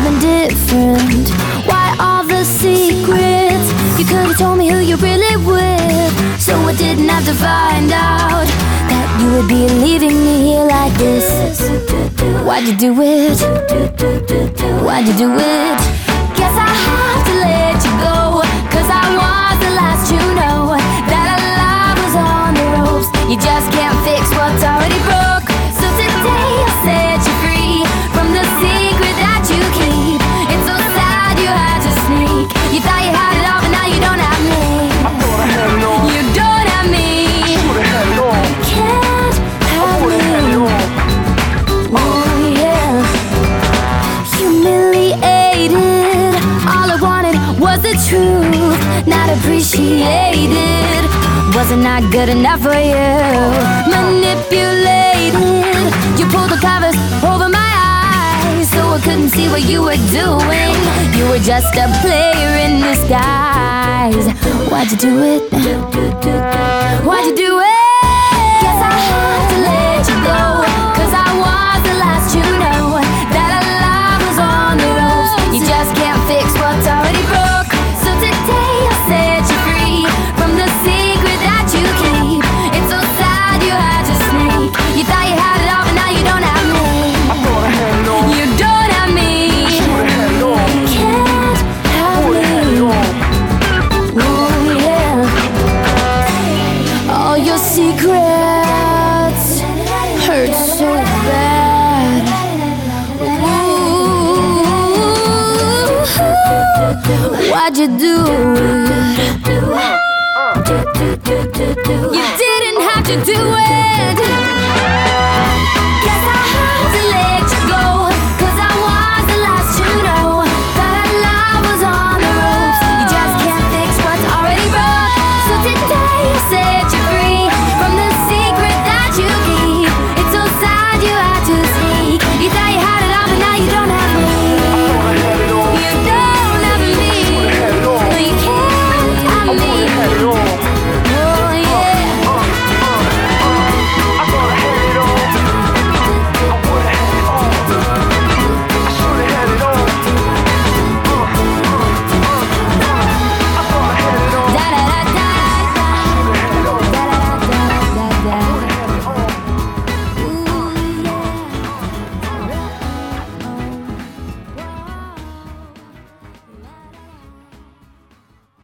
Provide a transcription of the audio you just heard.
something different? Why all the secrets? You could've told me who you're really with, so I didn't have to find out that you would be leaving me here like this. Why'd you do it? Why'd you do it? Guess I have to let you go, 'cause I was the last to know that our love was on the ropes. You just can't fix what's already broke. So today I'll set you free from the secret that you keep. It's so sad you had to sneak. You thought you had it all, but now you don't have me. I thought I had it all. You don't have me. Should've had it all. Can't have Would've had it me. all. Oh yeah. Humiliated. All I wanted was the truth, not appreciated. Wasn't not good enough for you. Manipulated. You pulled the covers over my eyes, so I couldn't see what you were doing. You were just a player in disguise. Why'd you do it? Why'd you do it? Guess I have to let you go, 'cause I was the last to know that our love was on the ropes. You just can't fix what's already broke. So today I'll set you free from the secret that you keep. It's so sad you had to sneak. You thought you had it all, but now you don't have me. I thought I had it all. You don't have me. Should've had it all. Can't have Would've had it me. all. Oh yeah. All your secrets hurt so bad. Ooh, why'd you do it? You didn't have to do it.